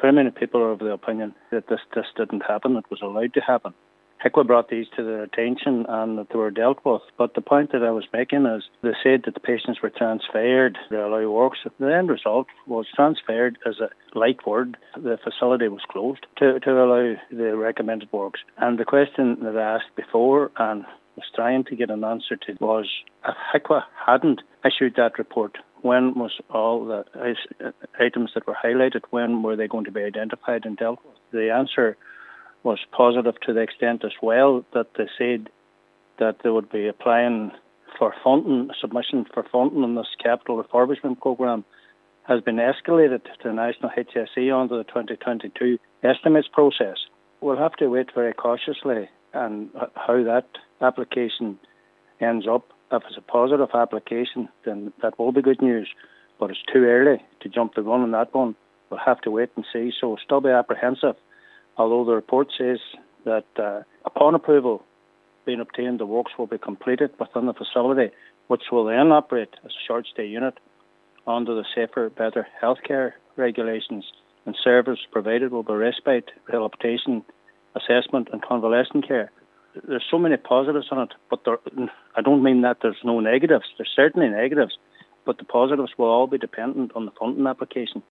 very many people are of the opinion that this didn't happen. It was allowed to happen. HIQA brought these to their attention and that they were dealt with. But the point that I was making is they said that the patients were transferred to allow works. The end result was transferred as a light word. The facility was closed to allow the recommended works. And the question that I asked before and was trying to get an answer to was, if HIQA hadn't issued that report, when was all the items that were highlighted, when were they going to be identified and dealt with? The answer was positive to the extent as well that they said that they would be applying for funding. Submission for funding in this capital refurbishment programme has been escalated to the National HSE under the 2022 estimates process. We'll have to wait very cautiously and how that application ends up. If it's a positive application, then that will be good news. But it's too early to jump the gun on that one. We'll have to wait and see. So still be apprehensive. Although the report says that upon approval being obtained, the works will be completed within the facility, which will then operate as a short-stay unit under the Safer, Better Healthcare regulations, and service provided will be respite, rehabilitation, assessment and convalescent care. There's so many positives on it, but I don't mean that there's no negatives. There's certainly negatives, but the positives will all be dependent on the funding application.